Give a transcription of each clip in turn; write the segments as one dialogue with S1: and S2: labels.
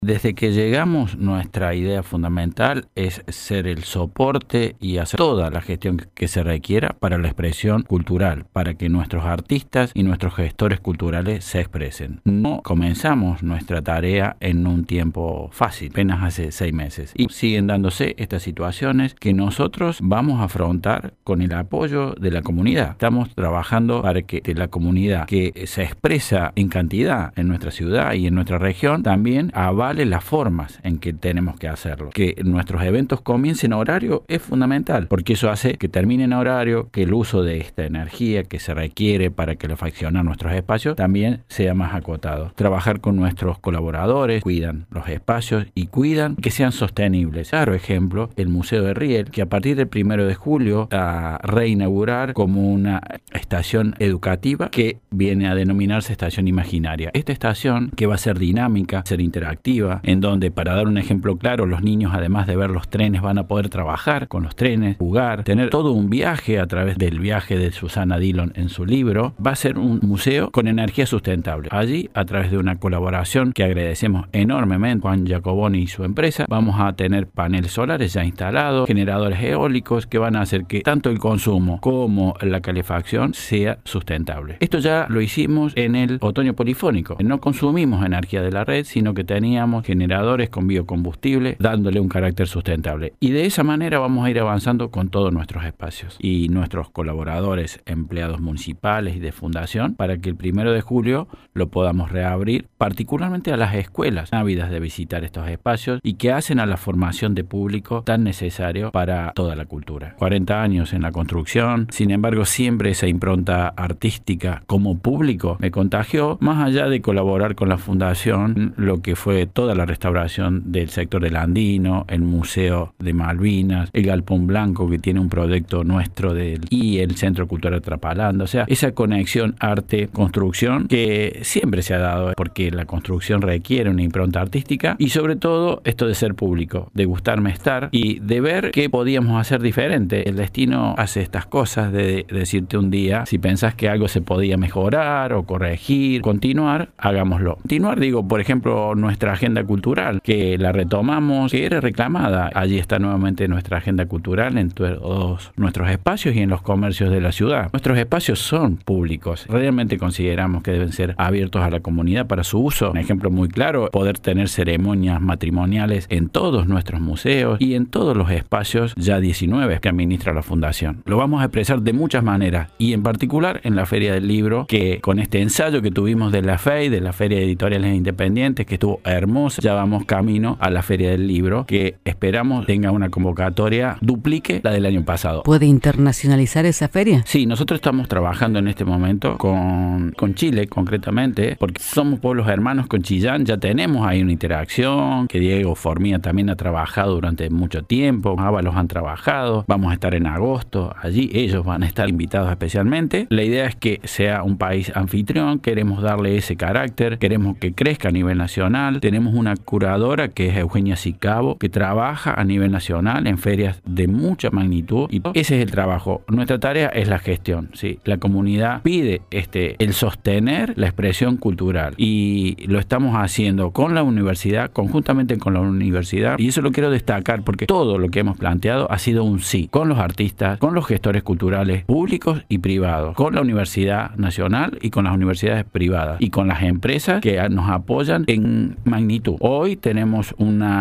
S1: Desde que llegamos, nuestra idea fundamental es ser el soporte y hacer toda la gestión que se requiera para la expresión cultural, para que nuestros artistas y nuestros gestores culturales se expresen. No comenzamos nuestra tarea en un tiempo fácil, apenas hace 6 meses, y siguen dándose estas situaciones que nosotros vamos a afrontar con el apoyo de la comunidad. Estamos trabajando para que la comunidad que se expresa en cantidad en nuestra ciudad y en nuestra región también avale las formas en que tenemos que hacerlo. Que nuestros eventos comiencen a horario es fundamental, porque eso hace que terminen a horario, que el uso de esta energía que se requiere para que faccionar nuestros espacios también sea más acotado. Trabajar con nuestros colaboradores, cuidan los espacios y cuidan que sean sostenibles. Claro ejemplo, el Museo de Riel, que a partir del 1 de julio a reinaugurar como una estación educativa que viene a denominarse Estación Imaginaria. Esta estación, que va a ser dinámica, ser interactiva, en donde, para dar un ejemplo claro, los niños, además de ver los trenes, van a poder trabajar con los trenes, jugar, tener todo un viaje a través del viaje de Susana Dillon en su libro. Va a ser un museo con energía sustentable. Allí, a través de una colaboración que agradecemos enormemente, Juan Giacoboni y su empresa, vamos a tener paneles solares ya instalados, generadores eólicos que van a hacer que tanto el consumo como la calefacción sea sustentable. Esto ya lo hicimos en el otoño polifónico. No consumimos energía de la red, sino que teníamos generadores con biocombustible, dándole un carácter sustentable. Y de esa manera vamos a ir avanzando con todos nuestros espacios y nuestros colaboradores, empleados municipales y de fundación, para que el 1 de julio lo podamos reabrir, particularmente a las escuelas ávidas de visitar estos espacios y que hacen a la formación de público tan necesario para toda la cultura. 40 años en la construcción, sin embargo, siempre esa impronta artística como público me contagió, más allá de colaborar con la fundación, lo que fue toda la restauración del sector del Andino, el Museo de Malvinas, el Galpón Blanco, que tiene un proyecto nuestro y el Centro Cultural Trapalanda. O sea, esa conexión arte-construcción que siempre se ha dado, porque la construcción requiere una impronta artística y sobre todo esto de ser público, de gustarme estar y de ver qué podíamos hacer diferente. El destino hace estas cosas de decirte un día, si pensás que algo se podía mejorar o corregir, continuar, hagámoslo. Continuar, digo, por ejemplo, nuestra agenda cultural, que la retomamos, que era reclamada. Allí está nuevamente nuestra agenda cultural en todos nuestros espacios y en los comercios de la ciudad. Nuestros espacios son públicos. Realmente consideramos que deben ser abiertos a la comunidad para su uso. Un ejemplo muy claro, poder tener ceremonias matrimoniales en todos nuestros museos y en todos los espacios ya 19 que administra la Fundación. Lo vamos a expresar de muchas maneras y en particular en la Feria del Libro, que con este ensayo que tuvimos de la FEI, de la Feria de Editoriales Independientes, que estuvo hermosa, ya vamos camino a la Feria del Libro, que esperamos tenga una convocatoria duplique la del año pasado.
S2: ¿Puede internacionalizar esa feria?
S1: Sí, nosotros estamos trabajando en este momento con Chile concretamente, porque somos pueblos hermanos con Chillán, ya tenemos ahí una interacción, que Diego Formía también ha trabajado durante mucho tiempo, Ábalos han trabajado, vamos a estar en agosto allí, ellos van a estar invitados especialmente. La idea es que sea un país anfitrión, queremos darle ese carácter, queremos que crezca a nivel nacional. Tenemos una curadora que es Eugenia Sicabo, que trabaja a nivel nacional en ferias de mucha magnitud y ese es el trabajo. Nuestra tarea es la gestión, ¿sí? La comunidad pide el sostener la expresión cultural y lo estamos haciendo con la universidad, conjuntamente con la universidad, y eso lo quiero destacar porque todo lo que hemos planteado ha sido un sí, con los artistas, con los gestores culturales públicos y privados, con la Universidad Nacional y con las universidades privadas y con las empresas que nos apoyan en magnitud. Hoy tenemos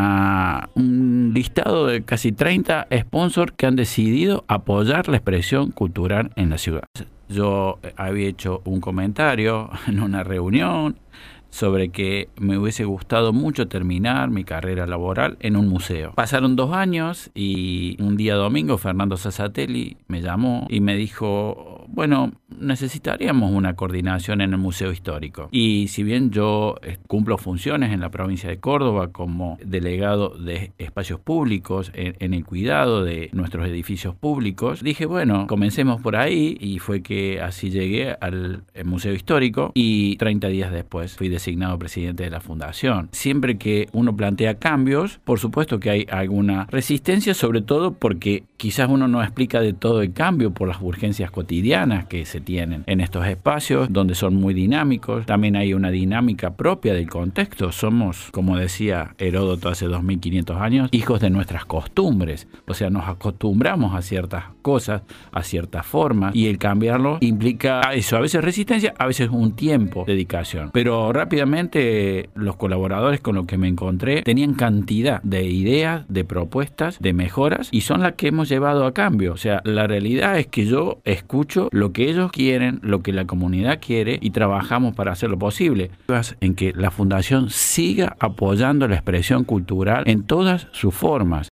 S1: un listado de casi 30 sponsors que han decidido apoyar la expresión cultural en la ciudad. Yo había hecho un comentario en una reunión sobre que me hubiese gustado mucho terminar mi carrera laboral en un museo. Pasaron 2 años y un día domingo Fernando Sassatelli me llamó y me dijo, bueno, necesitaríamos una coordinación en el Museo Histórico. Y si bien yo cumplo funciones en la provincia de Córdoba como delegado de espacios públicos, en el cuidado de nuestros edificios públicos, dije, bueno, comencemos por ahí y fue que así llegué al Museo Histórico y 30 días después fui designado presidente de la Fundación. Siempre que uno plantea cambios, por supuesto que hay alguna resistencia, sobre todo porque quizás uno no explica de todo el cambio por las urgencias cotidianas que se tienen en estos espacios donde son muy dinámicos. También hay una dinámica propia del contexto. Somos, como decía Heródoto hace 2500 años, hijos de nuestras costumbres. O sea, nos acostumbramos a ciertas cosas, a ciertas formas, y el cambiarlo implica eso, a veces resistencia, a veces un tiempo, dedicación. Pero rápidamente los colaboradores con los que me encontré tenían cantidad de ideas, de propuestas, de mejoras, y son las que hemos llevado a cambio. O sea, la realidad es que yo escucho lo que ellos quieren, lo que la comunidad quiere, y trabajamos para hacerlo posible. En que la Fundación siga apoyando la expresión cultural en todas sus formas.